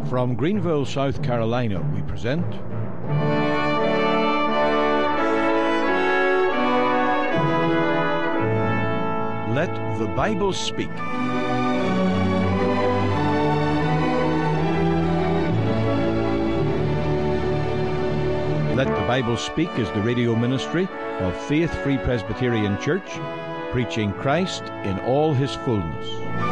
From Greenville, South Carolina, we present Let the Bible Speak. Let the Bible Speak is the radio ministry of Faith Free Presbyterian Church, preaching Christ in all his fullness.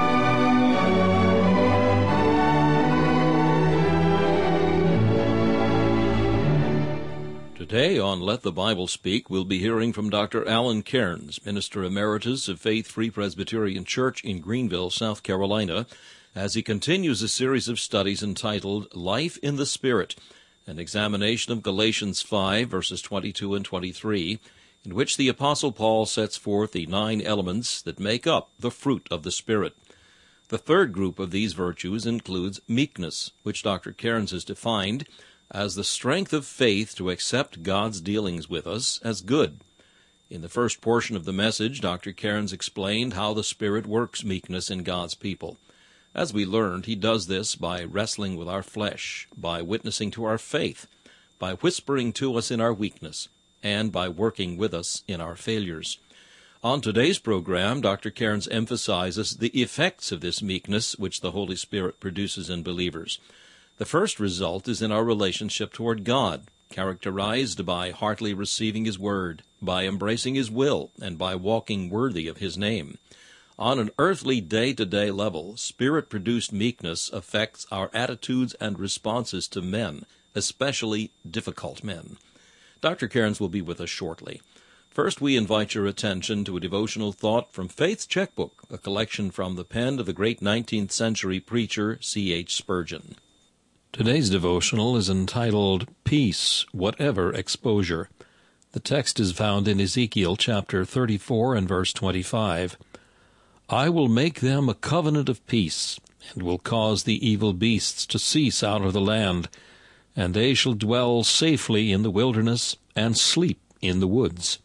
Today on Let the Bible Speak, we'll be hearing from Dr. Alan Cairns, Minister Emeritus of Faith Free Presbyterian Church in Greenville, South Carolina, as he continues a series of studies entitled Life in the Spirit, an examination of Galatians 5, verses 22 and 23, in which the Apostle Paul sets forth the 9 elements that make up the fruit of the Spirit. The third group of these virtues includes meekness, which Dr. Cairns has defined as the strength of faith to accept God's dealings with us as good. In the first portion of the message, Dr. Cairns explained how the Spirit works meekness in God's people. As we learned, he does this by wrestling with our flesh, by witnessing to our faith, by whispering to us in our weakness, and by working with us in our failures. On today's program, Dr. Cairns emphasizes the effects of this meekness which the Holy Spirit produces in believers. The first result is in our relationship toward God, characterized by heartily receiving His Word, by embracing His will, and by walking worthy of His name. On an earthly day-to-day level, Spirit-produced meekness affects our attitudes and responses to men, especially difficult men. Dr. Cairns will be with us shortly. First, we invite your attention to a devotional thought from Faith's Checkbook, a collection from the pen of the great 19th century preacher C.H. Spurgeon. Today's devotional is entitled, Peace, Whatever Exposure. The text is found in Ezekiel chapter 34 and verse 25. I will make them a covenant of peace, and will cause the evil beasts to cease out of the land, and they shall dwell safely in the wilderness, and sleep in the woods.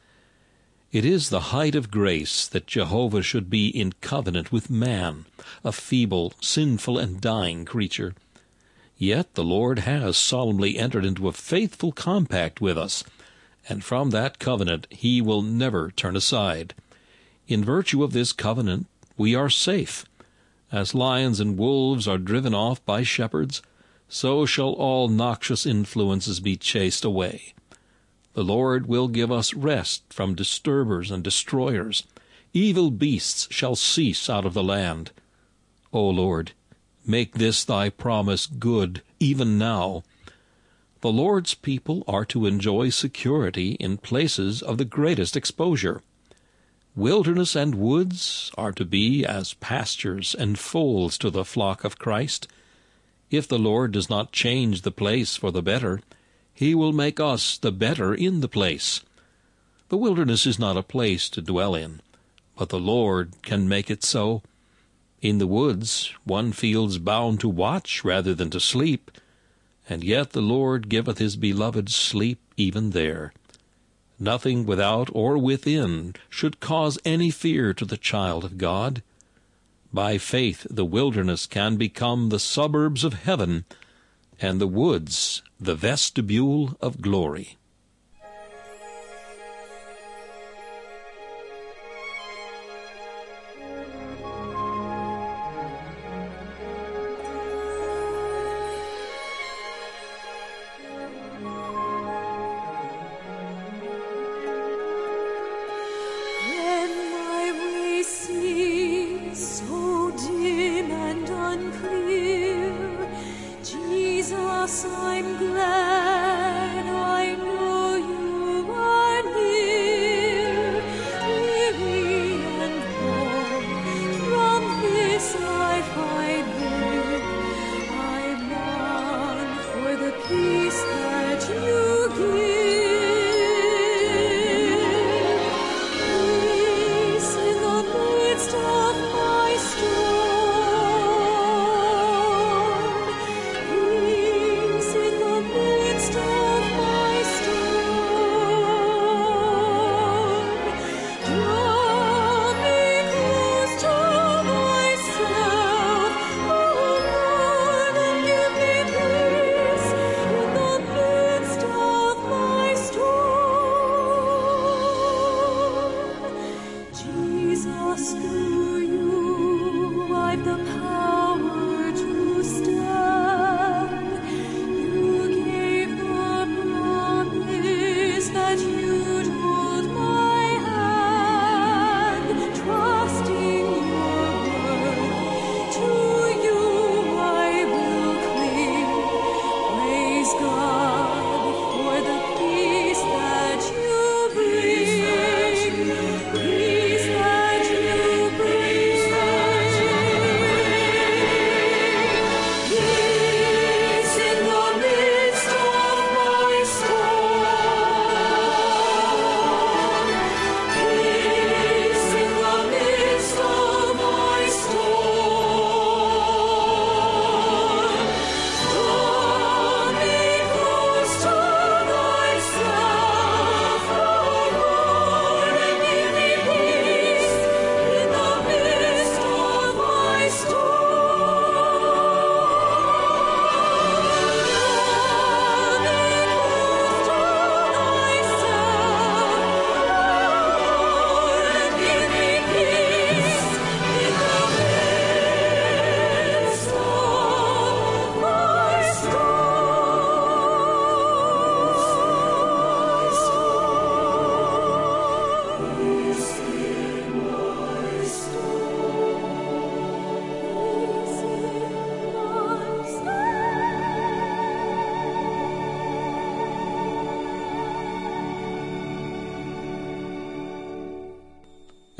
It is the height of grace that Jehovah should be in covenant with man, a feeble, sinful, and dying creature. Yet the Lord has solemnly entered into a faithful compact with us, and from that covenant He will never turn aside. In virtue of this covenant, we are safe. As lions and wolves are driven off by shepherds, so shall all noxious influences be chased away. The Lord will give us rest from disturbers and destroyers. Evil beasts shall cease out of the land. O Lord, make this thy promise good even now. The Lord's people are to enjoy security in places of the greatest exposure. Wilderness and woods are to be as pastures and folds to the flock of Christ. If the Lord does not change the place for the better, He will make us the better in the place. The wilderness is not a place to dwell in, but the Lord can make it so. In the woods one feels bound to watch rather than to sleep, and yet the Lord giveth His beloved sleep even there. Nothing without or within should cause any fear to the child of God. By faith the wilderness can become the suburbs of heaven, and the woods the vestibule of glory. I'm glad I know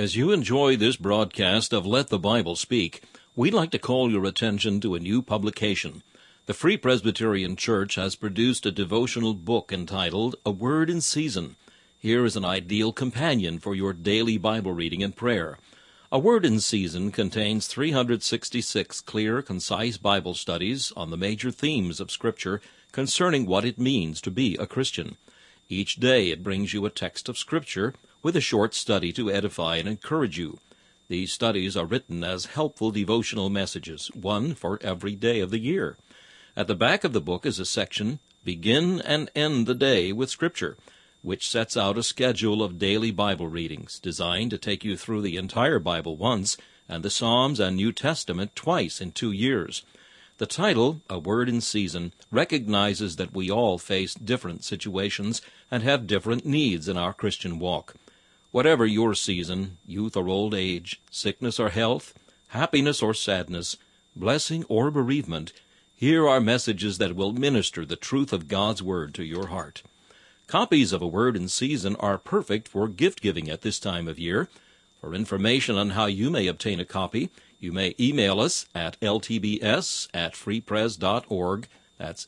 As you enjoy this broadcast of Let the Bible Speak, we'd like to call your attention to a new publication. The Free Presbyterian Church has produced a devotional book entitled A Word in Season. Here is an ideal companion for your daily Bible reading and prayer. A Word in Season contains 366 clear, concise Bible studies on the major themes of Scripture concerning what it means to be a Christian. Each day it brings you a text of Scripture with a short study to edify and encourage you. These studies are written as helpful devotional messages, one for every day of the year. At the back of the book is a section, Begin and End the Day with Scripture, which sets out a schedule of daily Bible readings designed to take you through the entire Bible once and the Psalms and New Testament twice in 2 years. The title, A Word in Season, recognizes that we all face different situations and have different needs in our Christian walk. Whatever your season, youth or old age, sickness or health, happiness or sadness, blessing or bereavement, here are messages that will minister the truth of God's Word to your heart. Copies of A Word in Season are perfect for gift-giving at this time of year. For information on how you may obtain a copy, you may email us at ltbs@freepres.org. That's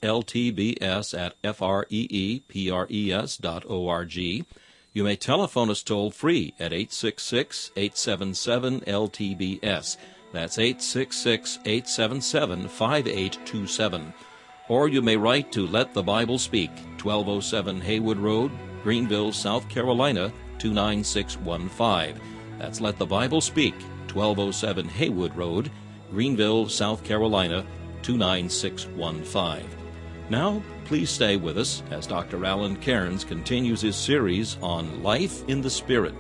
ltbs@freepres.org. You may telephone us toll-free at 866-877-LTBS. That's 866-877-5827. Or you may write to Let the Bible Speak, 1207 Haywood Road, Greenville, South Carolina, 29615. That's Let the Bible Speak, 1207 Haywood Road, Greenville, South Carolina, 29615. Now, please stay with us as Dr. Alan Cairns continues his series on Life in the Spirit.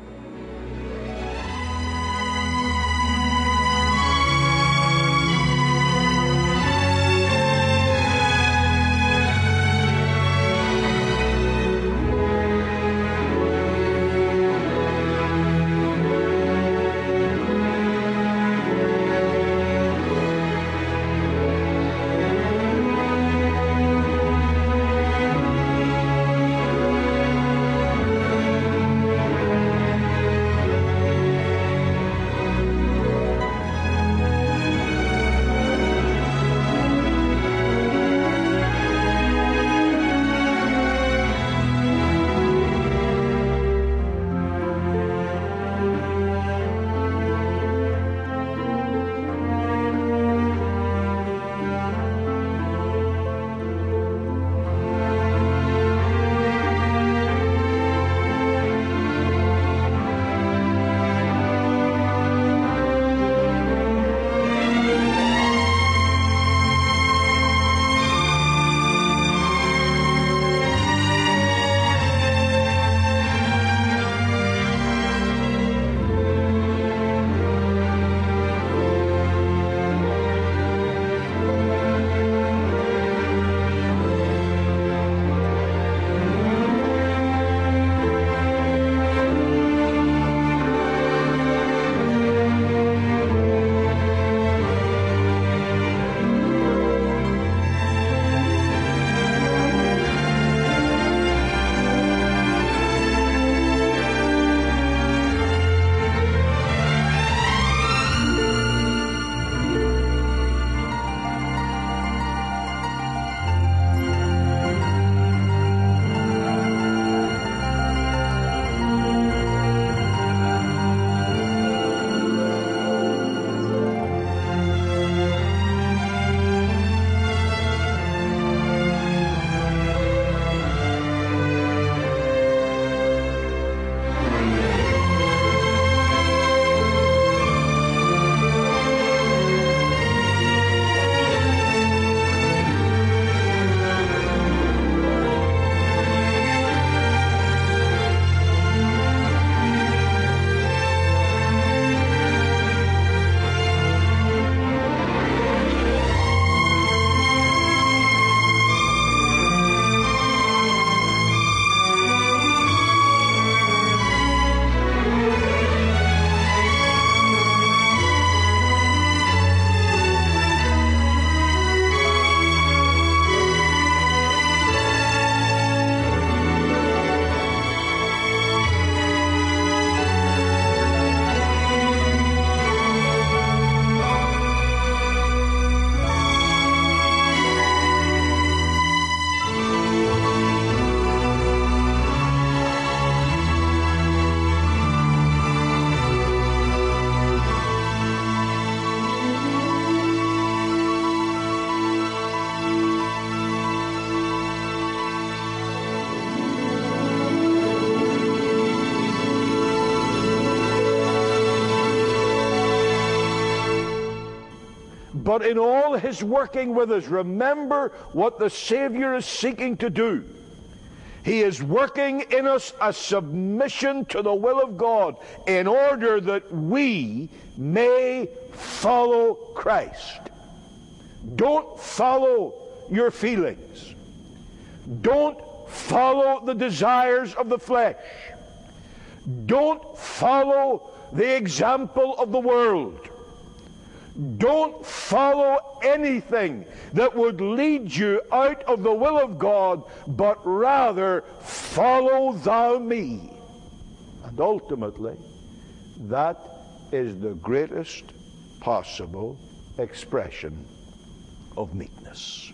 But in all his working with us, remember what the Savior is seeking to do. He is working in us a submission to the will of God in order that we may follow Christ. Don't follow your feelings. Don't follow the desires of the flesh. Don't follow the example of the world. Don't follow anything that would lead you out of the will of God, but rather follow thou me. And ultimately, that is the greatest possible expression of meekness.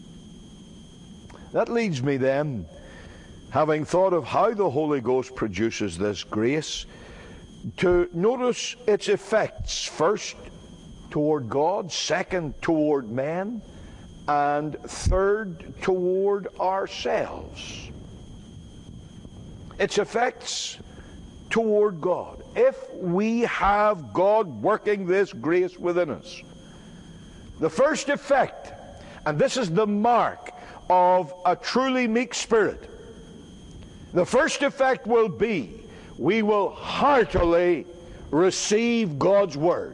That leads me then, having thought of how the Holy Ghost produces this grace, to notice its effects. First, toward God, second, toward men, and third, toward ourselves. Its effects toward God. If we have God working this grace within us, the first effect, and this is the mark of a truly meek spirit, the first effect will be we will heartily receive God's word.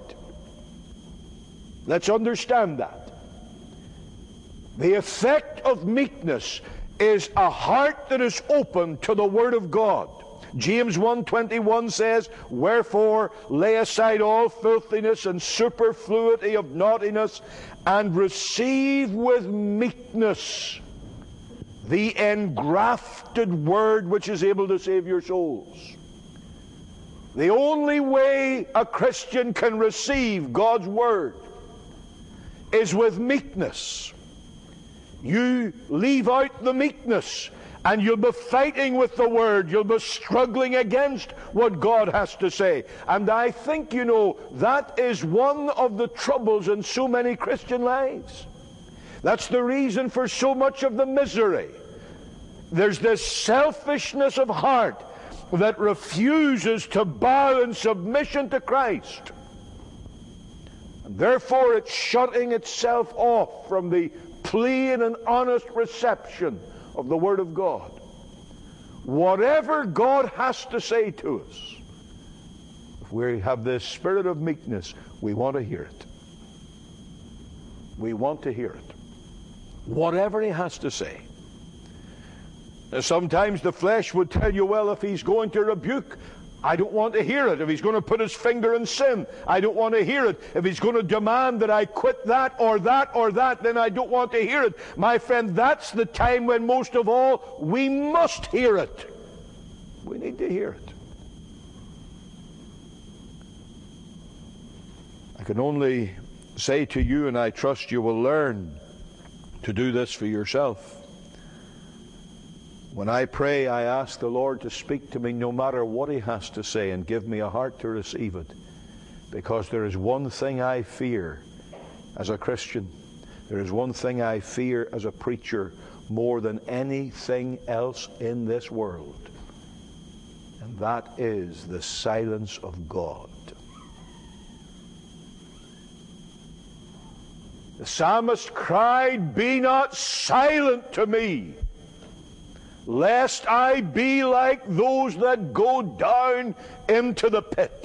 Let's understand that. The effect of meekness is a heart that is open to the Word of God. James 1:21 says, "Wherefore lay aside all filthiness and superfluity of naughtiness, and receive with meekness the engrafted word which is able to save your souls." The only way a Christian can receive God's word is with meekness. You leave out the meekness and you'll be fighting with the word. You'll be struggling against what God has to say. And I think, you know, that is one of the troubles in so many Christian lives. That's the reason for so much of the misery. There's this selfishness of heart that refuses to bow in submission to Christ. And therefore it's shutting itself off from the plain and honest reception of the Word of God. Whatever God has to say to us, if we have this spirit of meekness, we want to hear it. We want to hear it. Whatever He has to say. Now, sometimes the flesh would tell you, well, if He's going to rebuke, I don't want to hear it. If He's going to put His finger in sin, I don't want to hear it. If He's going to demand that I quit that or that or that, then I don't want to hear it. My friend, that's the time when most of all we must hear it. We need to hear it. I can only say to you, and I trust you will learn to do this for yourself. When I pray, I ask the Lord to speak to me no matter what He has to say, and give me a heart to receive it. Because there is one thing I fear as a Christian. There is one thing I fear as a preacher more than anything else in this world. And that is the silence of God. The psalmist cried, "Be not silent to me, lest I be like those that go down into the pit."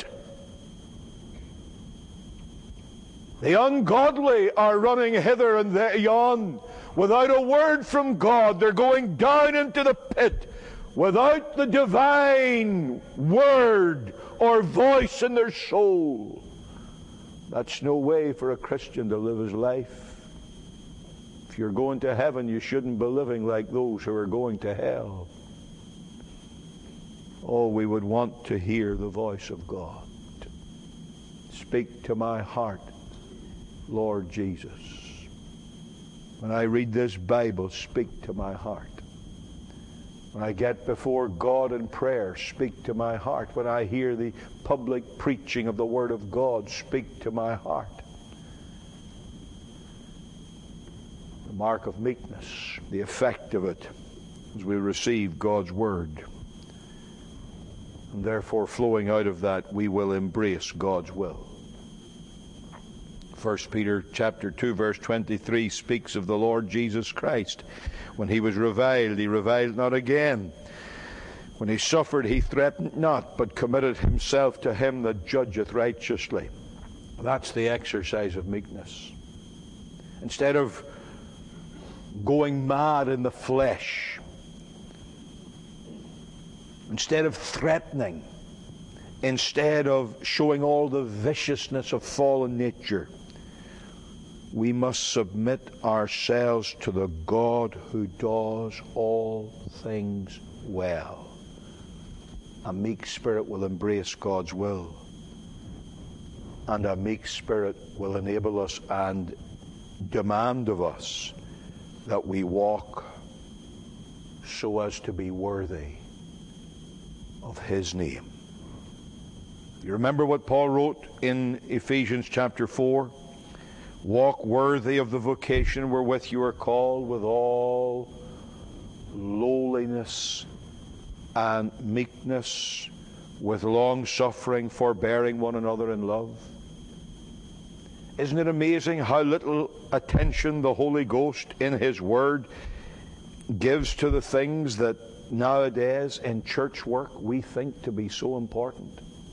The ungodly are running hither and yon without a word from God. They're going down into the pit without the divine word or voice in their soul. That's no way for a Christian to live his life. If you're going to heaven, you shouldn't be living like those who are going to hell. Oh, we would want to hear the voice of God. Speak to my heart, Lord Jesus. When I read this Bible, speak to my heart. When I get before God in prayer, speak to my heart. When I hear the public preaching of the Word of God, speak to my heart. The mark of meekness, the effect of it, as we receive God's Word. And therefore, flowing out of that, we will embrace God's will. 1 Peter chapter 2 verse 23 speaks of the Lord Jesus Christ. When he was reviled, he reviled not again. When he suffered, he threatened not, but committed himself to him that judgeth righteously. That's the exercise of meekness. Instead of going mad in the flesh, instead of threatening, instead of showing all the viciousness of fallen nature, we must submit ourselves to the God who does all things well. A meek spirit will embrace God's will, and a meek spirit will enable us and demand of us that we walk so as to be worthy of his name. You remember what Paul wrote in Ephesians chapter 4? Walk worthy of the vocation wherewith you are called, with all lowliness and meekness, with long-suffering, forbearing one another in love. Isn't it amazing how little attention the Holy Ghost in his Word gives to the things that nowadays in church work we think to be so important?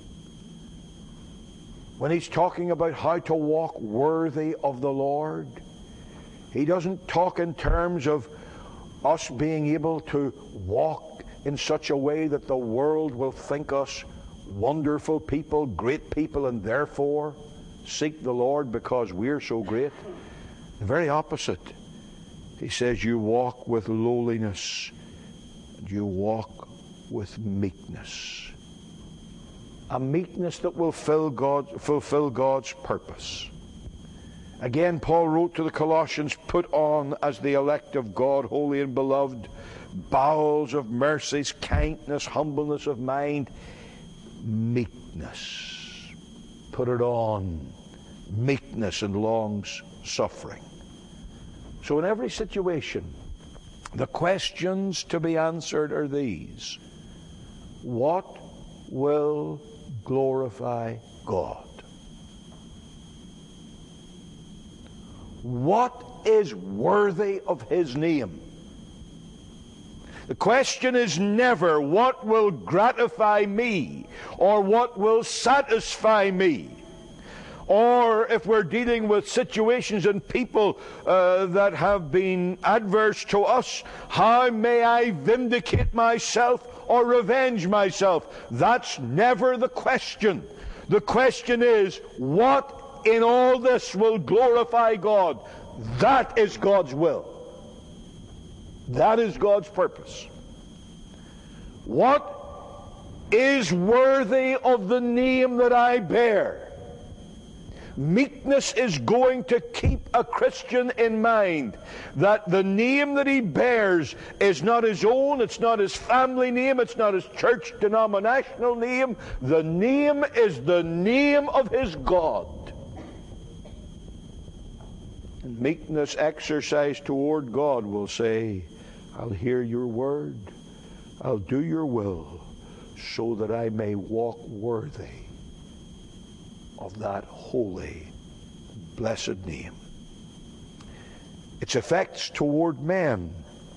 When he's talking about how to walk worthy of the Lord, he doesn't talk in terms of us being able to walk in such a way that the world will think us wonderful people, great people, and therefore seek the Lord because we're so great. The very opposite. He says you walk with lowliness and you walk with meekness. A meekness that will fulfill God's purpose. Again, Paul wrote to the Colossians, put on as the elect of God, holy and beloved, bowels of mercies, kindness, humbleness of mind, meekness. Put it on. Meekness and long suffering. So in every situation, the questions to be answered are these. What will glorify God? What is worthy of his name? The question is never what will gratify me or what will satisfy me. Or if we're dealing with situations and people that have been adverse to us, how may I vindicate myself or revenge myself? That's never the question. The question is, what in all this will glorify God? That is God's will. That is God's purpose. What is worthy of the name that I bear? Meekness is going to keep a Christian in mind that the name that he bears is not his own, it's not his family name, it's not his church denominational name. The name is the name of his God. And meekness exercised toward God will say, I'll hear your word, I'll do your will, so that I may walk worthy of that holy, blessed name. Its effects toward men.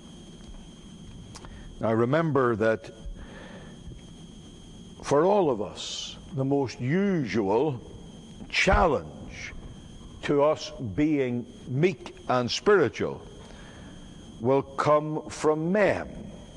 Now remember that for all of us, the most usual challenge to us being meek and spiritual will come from men.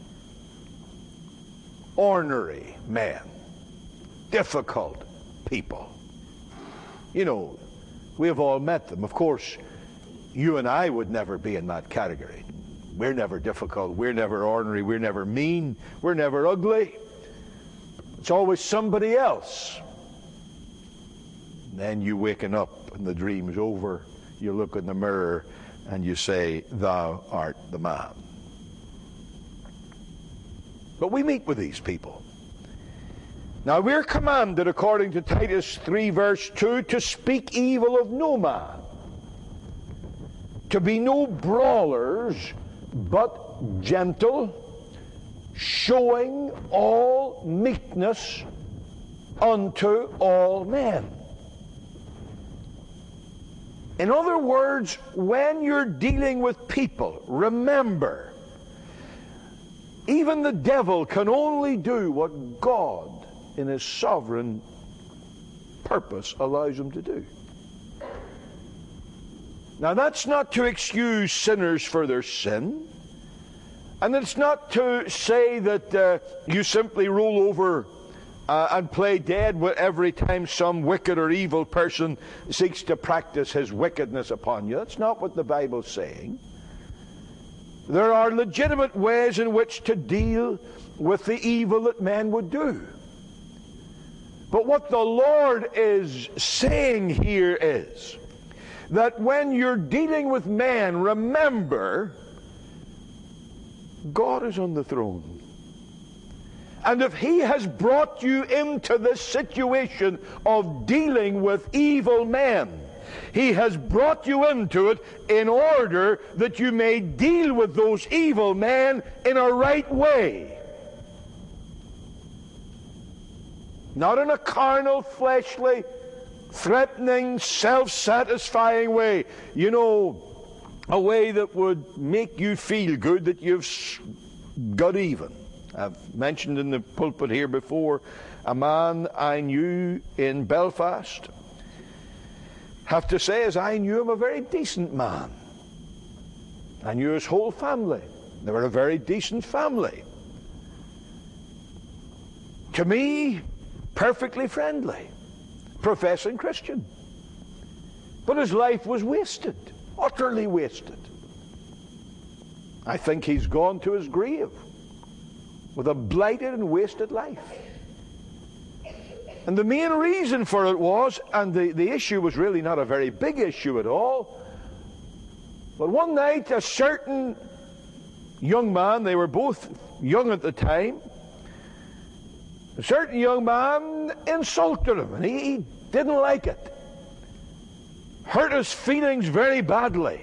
Ornery men. Difficult people. You know, we have all met them. Of course, you and I would never be in that category. We're never difficult. We're never ordinary. We're never mean. We're never ugly. It's always somebody else. And then you waken up and the dream's over. You look in the mirror and you say, thou art the man. But we meet with these people. Now we're commanded, according to Titus 3 verse 2, to speak evil of no man, to be no brawlers, but gentle, showing all meekness unto all men. In other words, when you're dealing with people, remember, even the devil can only do what God, in his sovereign purpose, allows him to do. Now, that's not to excuse sinners for their sin. And it's not to say that you simply roll over and play dead every time some wicked or evil person seeks to practice his wickedness upon you. That's not what the Bible's saying. There are legitimate ways in which to deal with the evil that men would do. But what the Lord is saying here is that when you're dealing with men, remember, God is on the throne. And if He has brought you into this situation of dealing with evil men, He has brought you into it in order that you may deal with those evil men in a right way. Not in a carnal, fleshly, threatening, self-satisfying way. You know, a way that would make you feel good that you've got even. I've mentioned in the pulpit here before a man I knew in Belfast. Have to say, as I knew him, a very decent man. I knew his whole family. They were a very decent family. To me, perfectly friendly, professing Christian. But his life was wasted, utterly wasted. I think he's gone to his grave with a blighted and wasted life. And the main reason for it was, and the issue was really not a very big issue at all, but one night a certain young man, they were both young at the time, a certain young man insulted him, and he didn't like it. Hurt his feelings very badly.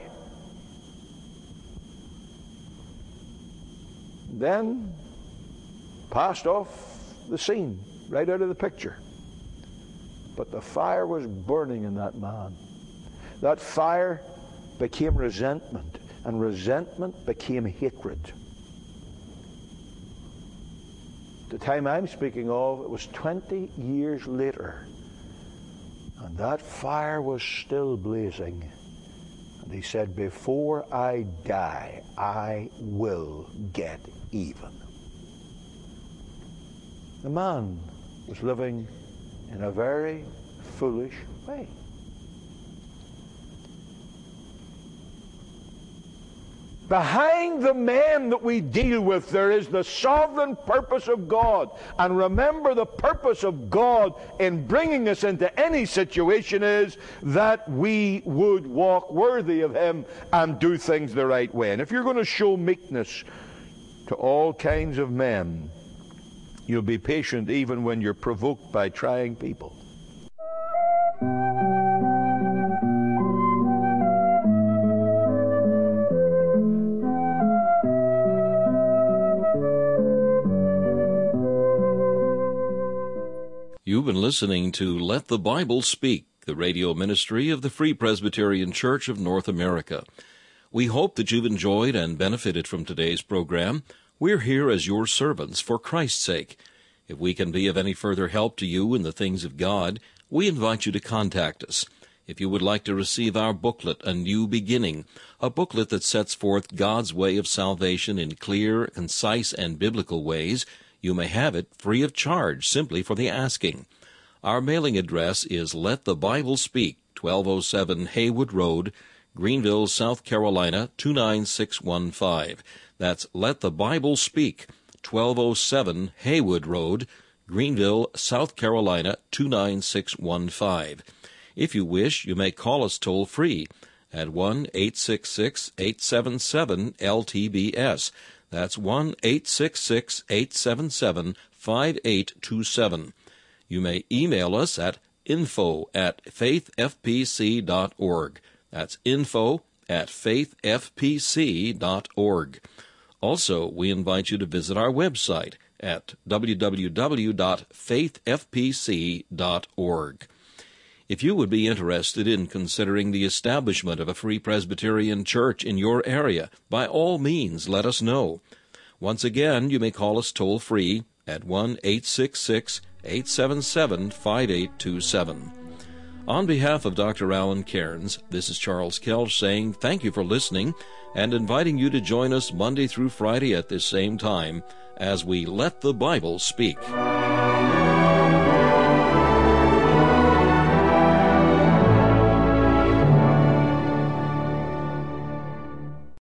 Then passed off the scene, right out of the picture. But the fire was burning in that man. That fire became resentment, and resentment became hatred. The time I'm speaking of, it was 20 years later, and that fire was still blazing. And he said, before I die, I will get even. The man was living in a very foolish way. Behind the men that we deal with, there is the sovereign purpose of God. And remember, the purpose of God in bringing us into any situation is that we would walk worthy of Him and do things the right way. And if you're going to show meekness to all kinds of men, you'll be patient even when you're provoked by trying people. You've been listening to Let the Bible Speak, the radio ministry of the Free Presbyterian Church of North America. We hope that you've enjoyed and benefited from today's program. We're here as your servants for Christ's sake. If we can be of any further help to you in the things of God, we invite you to contact us. If you would like to receive our booklet, A New Beginning, a booklet that sets forth God's way of salvation in clear, concise, and biblical ways, you may have it free of charge simply for the asking. Our mailing address is Let the Bible Speak, 1207 Haywood Road, Greenville, South Carolina, 29615. That's Let the Bible Speak, 1207 Haywood Road, Greenville, South Carolina, 29615. If you wish, you may call us toll-free at 1-866-877-LTBS. That's 1-866-877-5827. You may email us at info@faithfpc.org. That's info@faithfpc.org. Also, we invite you to visit our website at www.faithfpc.org. If you would be interested in considering the establishment of a Free Presbyterian Church in your area, by all means let us know. Once again, you may call us toll-free at 1-866-877-5827. On behalf of Dr. Alan Cairns, this is Charles Kelch saying thank you for listening and inviting you to join us Monday through Friday at this same time as we let the Bible speak.